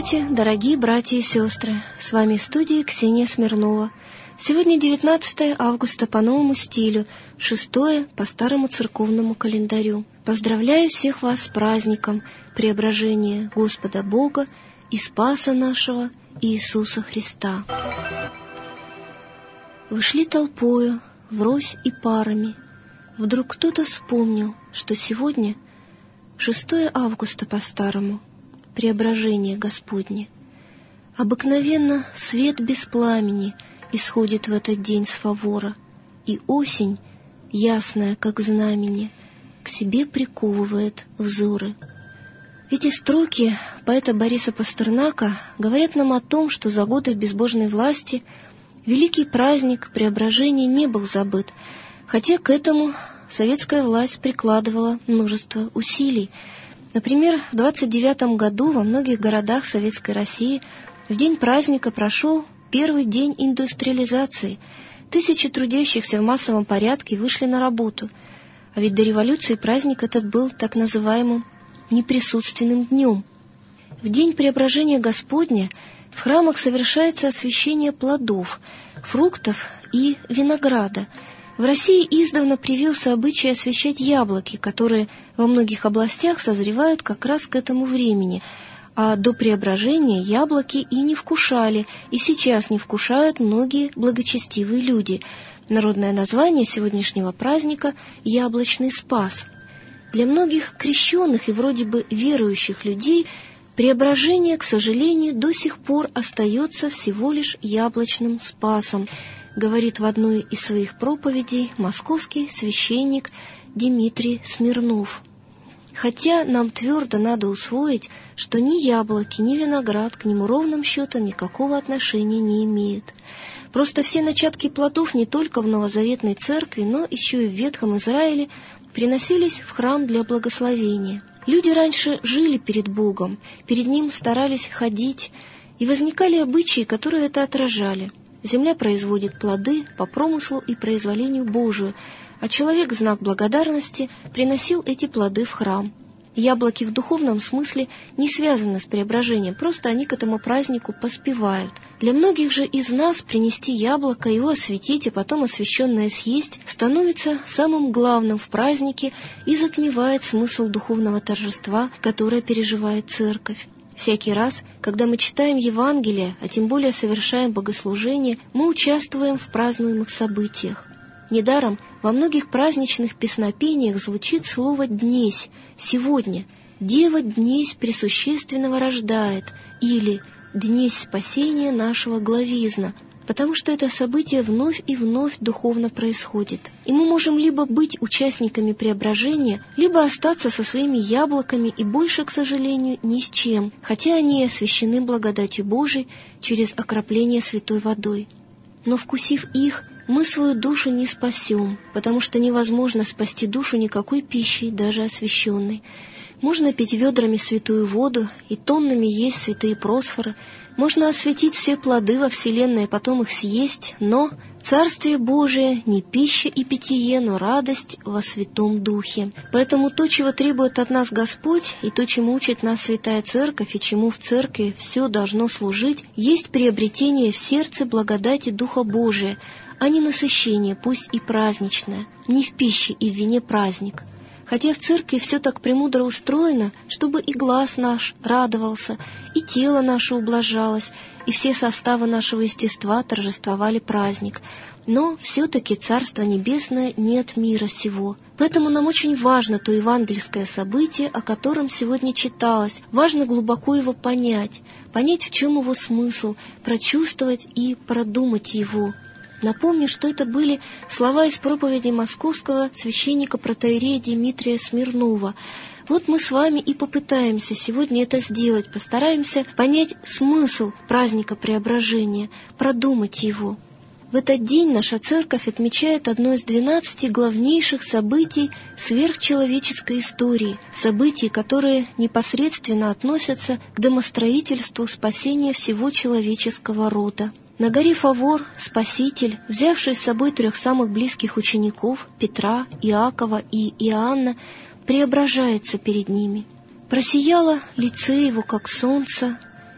Здравствуйте, дорогие братья и сестры! С вами в студии Ксения Смирнова. Сегодня 19 августа по новому стилю, 6 по старому церковному календарю. Поздравляю всех вас с праздником Преображения Господа Бога и Спаса нашего Иисуса Христа. Вы шли толпою, врозь и парами. Вдруг кто-то вспомнил, что сегодня 6 августа по старому, Преображение Господне. Обыкновенно свет без пламени исходит в этот день с фавора, и осень, ясная, как знамение, к себе приковывает взоры. Эти строки поэта Бориса Пастернака говорят нам о том, что за годы безбожной власти великий праздник Преображения не был забыт, хотя к этому советская власть прикладывала множество усилий. Например, в 1929 году во многих городах Советской России в день праздника прошел первый день индустриализации. Тысячи трудящихся в массовом порядке вышли на работу. А ведь до революции праздник этот был так называемым неприсутственным днем. В день Преображения Господня в храмах совершается освящение плодов, фруктов и винограда. В России издавна привился обычай освящать яблоки, которые во многих областях созревают как раз к этому времени, а до Преображения яблоки и не вкушали, и сейчас не вкушают многие благочестивые люди. Народное название сегодняшнего праздника – Яблочный Спас. Для многих крещенных и вроде бы верующих людей Преображение, к сожалению, до сих пор остается всего лишь яблочным спасом, говорит в одной из своих проповедей московский священник Дмитрий Смирнов. Хотя нам твердо надо усвоить, что ни яблоки, ни виноград к нему ровным счетом никакого отношения не имеют. Просто все начатки плодов не только в Новозаветной Церкви, но еще и в Ветхом Израиле приносились в храм для благословения. Люди раньше жили перед Богом, перед Ним старались ходить, и возникали обычаи, которые это отражали. Земля производит плоды по промыслу и произволению Божию, а человек в знак благодарности приносил эти плоды в храм. Яблоки в духовном смысле не связаны с преображением, просто они к этому празднику поспевают. Для многих же из нас принести яблоко, его осветить, а потом освященное съесть, становится самым главным в празднике и затмевает смысл духовного торжества, которое переживает Церковь. Всякий раз, когда мы читаем Евангелие, а тем более совершаем богослужение, мы участвуем в празднуемых событиях. Недаром во многих праздничных песнопениях звучит слово «днесь», «сегодня». «Дева днесь пресущественного рождает» или «днесь спасения нашего главизна», потому что это событие вновь и вновь духовно происходит. И мы можем либо быть участниками преображения, либо остаться со своими яблоками и больше, к сожалению, ни с чем, хотя они и освящены благодатью Божией через окропление святой водой. Но, вкусив их, мы свою душу не спасем, потому что невозможно спасти душу никакой пищей, даже освященной. Можно пить ведрами святую воду и тоннами есть святые просфоры, можно осветить все плоды во вселенной и потом их съесть, но Царствие Божие не пища и питье, но радость во Святом Духе. Поэтому то, чего требует от нас Господь, и то, чему учит нас Святая Церковь, и чему в Церкви все должно служить, есть приобретение в сердце благодати Духа Божия, а не насыщение, пусть и праздничное, не в пище и в вине праздник. Хотя в церкви все так премудро устроено, чтобы и глаз наш радовался, и тело наше ублажалось, и все составы нашего естества торжествовали праздник. Но все-таки Царство Небесное не от мира сего. Поэтому нам очень важно то евангельское событие, о котором сегодня читалось. Важно глубоко его понять, в чем его смысл, прочувствовать и продумать его. Напомню, что это были слова из проповеди московского священника-протоиерея Дмитрия Смирнова. Вот мы с вами и попытаемся сегодня это сделать, постараемся понять смысл праздника Преображения, продумать его. В этот день наша Церковь отмечает одно из 12 главнейших событий сверхчеловеческой истории, событий, которые непосредственно относятся к домостроительству спасения всего человеческого рода. На горе Фавор Спаситель, взявший с собой 3 самых близких учеников, Петра, Иакова и Иоанна, преображается перед ними. Просияло лице его, как солнце,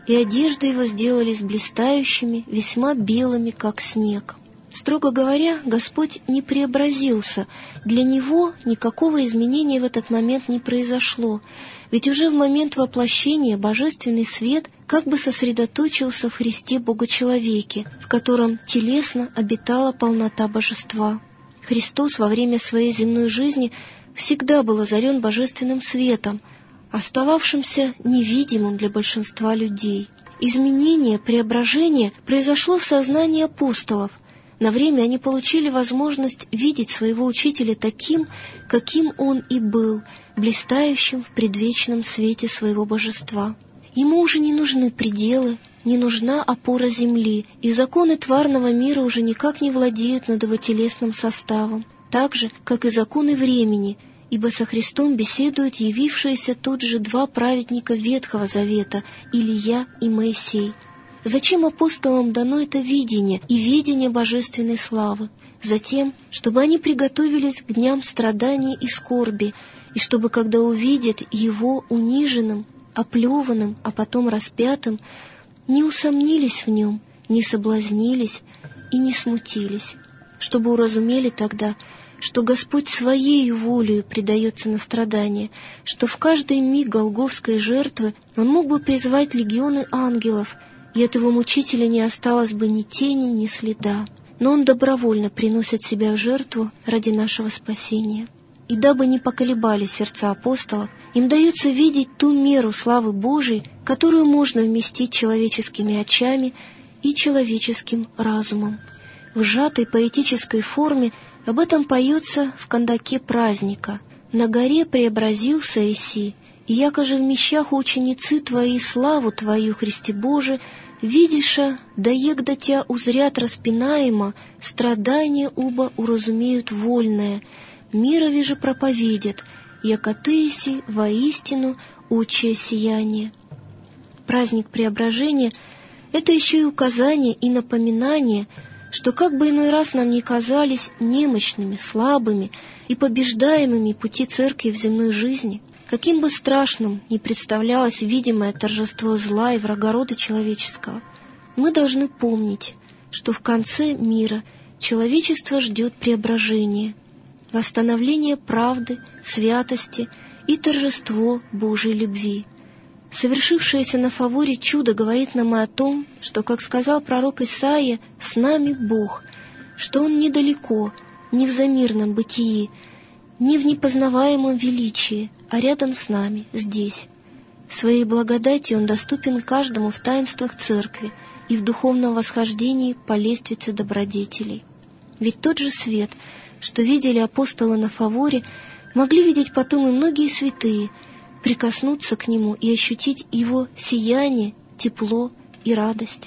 и одежды его сделались блистающими, весьма белыми, как снег». Строго говоря, Господь не преобразился, для Него никакого изменения в этот момент не произошло, ведь уже в момент воплощения божественный свет как бы сосредоточился в Христе Бога-человеке, в котором телесно обитала полнота божества. Христос во время своей земной жизни всегда был озарен божественным светом, остававшимся невидимым для большинства людей. Изменение, преображение произошло в сознании апостолов. На время они получили возможность видеть своего учителя таким, каким он и был, блистающим в предвечном свете своего божества. Ему уже не нужны пределы, не нужна опора земли, и законы тварного мира уже никак не владеют над его телесным составом, так же, как и законы времени, ибо со Христом беседуют явившиеся тут же два праведника Ветхого Завета, Илия и Моисей. Зачем апостолам дано это видение и ведение божественной славы? Затем, чтобы они приготовились к дням страданий и скорби, и чтобы, когда увидят Его униженным, оплеванным, а потом распятым, не усомнились в Нем, не соблазнились и не смутились, чтобы уразумели тогда, что Господь Своею волею предается на страдания, что в каждый миг голгофской жертвы Он мог бы призвать легионы ангелов, и от Его мучителя не осталось бы ни тени, ни следа. Но Он добровольно приносит себя в жертву ради нашего спасения. И дабы не поколебали сердца апостолов, им дается видеть ту меру славы Божией, которую можно вместить человеческими очами и человеческим разумом. В сжатой поэтической форме об этом поется в кандаке праздника. «На горе преобразился Иси, и яко же в мещах ученицы Твои славу Твою, Христе Боже, видиша, да егда Тя узрят распинаемо, страдания уба уразумеют вольное, мирови же проповедят, яко Ты Иси воистину учие сияние». Праздник Преображения — это еще и указание и напоминание, что как бы иной раз нам ни казались немощными, слабыми и побеждаемыми пути Церкви в земной жизни, каким бы страшным ни представлялось видимое торжество зла и врага рода человеческого, мы должны помнить, что в конце мира человечество ждет преображения, восстановления правды, святости и торжество Божьей любви. Совершившееся на Фаворе чудо говорит нам и о том, что, как сказал пророк Исаия, «С нами Бог», что Он недалеко, не в замирном бытии, не в непознаваемом величии, а рядом с нами, здесь. Своей благодатью Он доступен каждому в таинствах Церкви и в духовном восхождении по лестнице добродетелей. Ведь тот же свет, что видели апостолы на Фаворе, могли видеть потом и многие святые, прикоснуться к Нему и ощутить Его сияние, тепло и радость.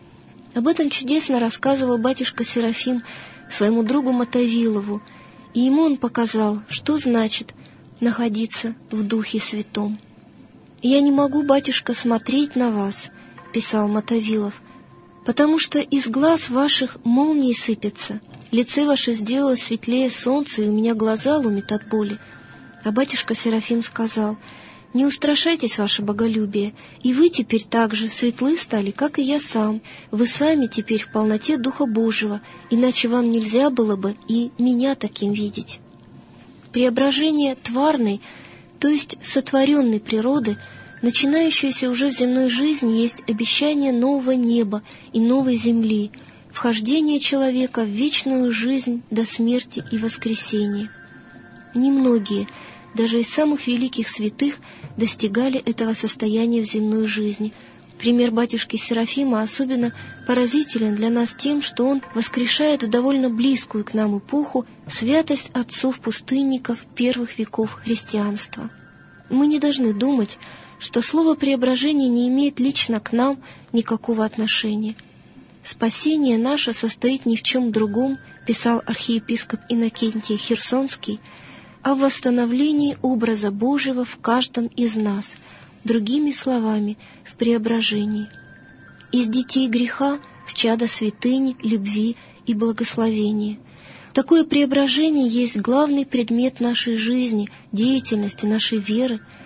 Об этом чудесно рассказывал батюшка Серафим своему другу Мотовилову, и ему он показал, что значит находиться в Духе Святом. «Я не могу, батюшка, смотреть на вас», — писал Мотовилов, «потому что из глаз ваших молнии сыпятся, лице ваше сделалось светлее солнца, и у меня глаза ломит от боли». А батюшка Серафим сказал: «Не устрашайтесь, ваше боголюбие, и вы теперь так же светлы стали, как и я сам. Вы сами теперь в полноте Духа Божьего, иначе вам нельзя было бы и меня таким видеть». Преображение тварной, то есть сотворенной природы, начинающееся уже в земной жизни, есть обещание нового неба и новой земли, вхождение человека в вечную жизнь до смерти и воскресения. Немногие, даже из самых великих святых, достигали этого состояния в земной жизни. Пример батюшки Серафима особенно поразителен для нас тем, что он воскрешает в довольно близкую к нам эпоху святость отцов-пустынников первых веков христианства. Мы не должны думать, что слово «преображение» не имеет лично к нам никакого отношения. «Спасение наше состоит ни в чем другом», писал архиепископ Иннокентий Херсонский, «а в восстановлении образа Божьего в каждом из нас, другими словами, в преображении. Из детей греха в чадо святыни, любви и благословения». Такое преображение есть главный предмет нашей жизни, деятельности, нашей веры.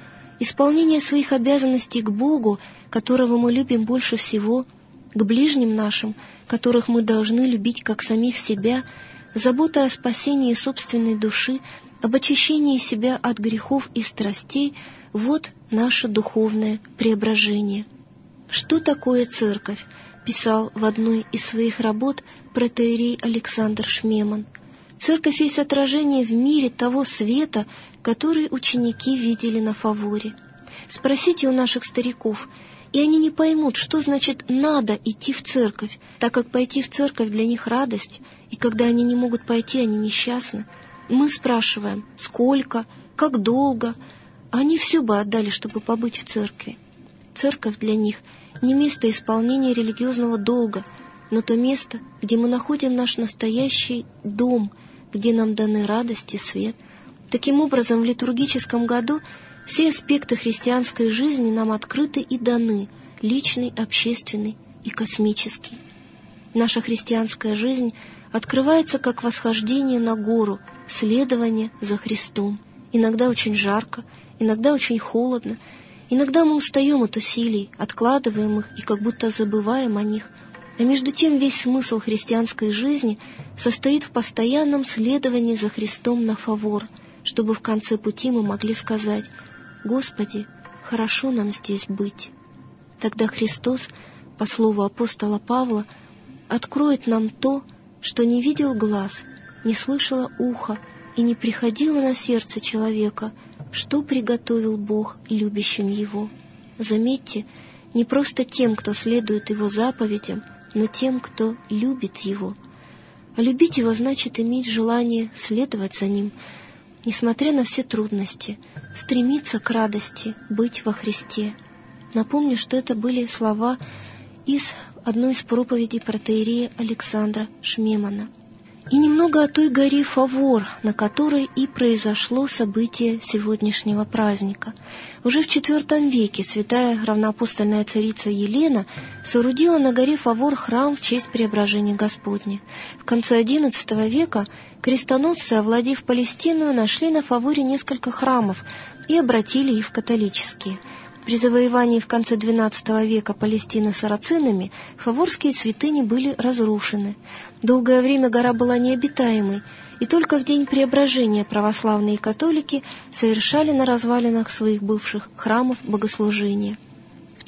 исполнение своих обязанностей к Богу, которого мы любим больше всего, к ближним нашим, которых мы должны любить как самих себя, забота о спасении собственной души, об очищении себя от грехов и страстей — вот наше духовное преображение. «Что такое церковь?» — писал в одной из своих работ протоиерей Александр Шмеман. «Церковь есть отражение в мире того света, который ученики видели на Фаворе. Спросите у наших стариков, и они не поймут, что значит «надо идти в церковь», так как пойти в церковь для них радость, и когда они не могут пойти, они несчастны. Мы спрашиваем, сколько, как долго, а они все бы отдали, чтобы побыть в церкви. Церковь для них не место исполнения религиозного долга, но то место, где мы находим наш настоящий дом, где нам даны радость и свет. Таким образом, в литургическом году все аспекты христианской жизни нам открыты и даны — личный, общественный и космический. Наша христианская жизнь открывается как восхождение на гору, следование за Христом. Иногда очень жарко, иногда очень холодно, иногда мы устаем от усилий, откладываем их и как будто забываем о них. А между тем весь смысл христианской жизни состоит в постоянном следовании за Христом на Фавор, чтобы в конце пути мы могли сказать: «Господи, хорошо нам здесь быть». Тогда Христос, по слову апостола Павла, откроет нам то, что не видел глаз, не слышало ухо и не приходило на сердце человека, что приготовил Бог любящим Его. Заметьте, не просто тем, кто следует Его заповедям, но тем, кто любит Его. А любить Его значит иметь желание следовать за Ним, несмотря на все трудности, стремиться к радости, быть во Христе. Напомню, что это были слова из одной из проповедей протоиерея Александра Шмемана. И немного о той горе Фавор, на которой и произошло событие сегодняшнего праздника. Уже в IV веке святая равноапостольная царица Елена соорудила на горе Фавор храм в честь Преображения Господня. В конце XI века крестоносцы, овладев Палестину, нашли на Фаворе несколько храмов и обратили их в католические. При завоевании в конце XII века Палестины сарацинами фаворские святыни были разрушены. Долгое время гора была необитаемой, и только в день Преображения православные католики совершали на развалинах своих бывших храмов богослужения. В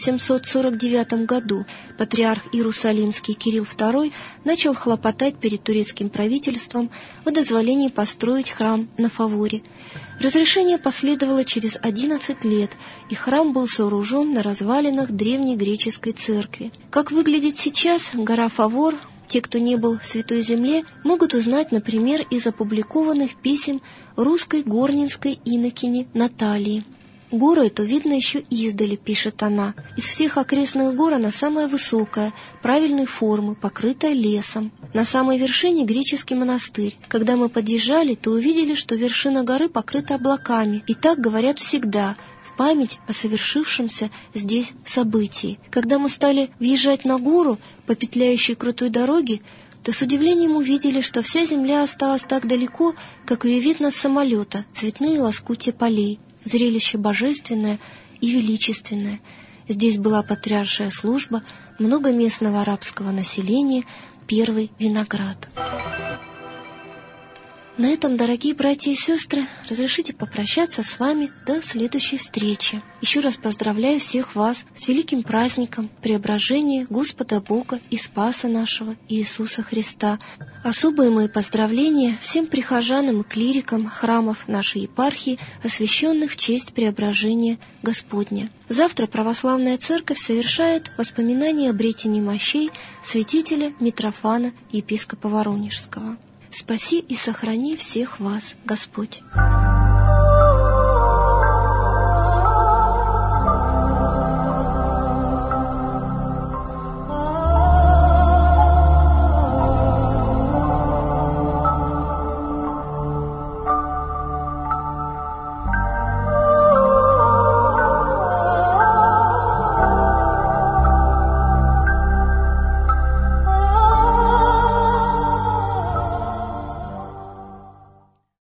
1849 году патриарх Иерусалимский Кирилл II начал хлопотать перед турецким правительством о дозволении построить храм на Фаворе. Разрешение последовало через 11 лет, и храм был сооружен на развалинах древней греческой церкви. Как выглядит сейчас гора Фавор, те, кто не был в Святой Земле, могут узнать, например, из опубликованных писем русской горнинской инокини Натальи. «Гору эту видно еще издали», — пишет она. «Из всех окрестных гор она самая высокая, правильной формы, покрытая лесом. На самой вершине греческий монастырь. Когда мы подъезжали, то увидели, что вершина горы покрыта облаками. И так говорят всегда, в память о совершившемся здесь событии. Когда мы стали въезжать на гору по петляющей крутой дороге, то с удивлением увидели, что вся земля осталась так далеко, как ее видно с самолета, цветные лоскутья полей. Зрелище божественное и величественное. Здесь была патриаршая служба, много местного арабского населения, первый виноград». На этом, дорогие братья и сестры, разрешите попрощаться с вами до следующей встречи. Еще раз поздравляю всех вас с великим праздником Преображения Господа Бога и Спаса нашего Иисуса Христа. Особые мои поздравления всем прихожанам и клирикам храмов нашей епархии, освященных в честь Преображения Господня. Завтра Православная Церковь совершает воспоминания обретения мощей святителя Митрофана, епископа Воронежского. Спаси и сохрани всех вас, Господь!